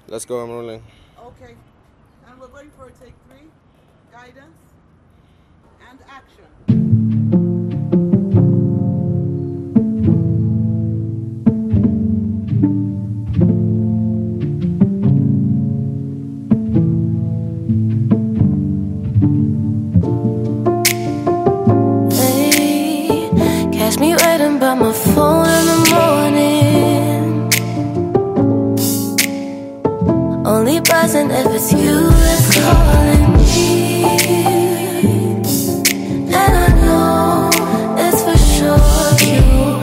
Let's go, I'm rolling. Okay. And we're going for a take three. Guidance and action. Hey, catch me waiting by my phone in the morning. Only buzzing if it's you that's calling me. And I know it's for sure you.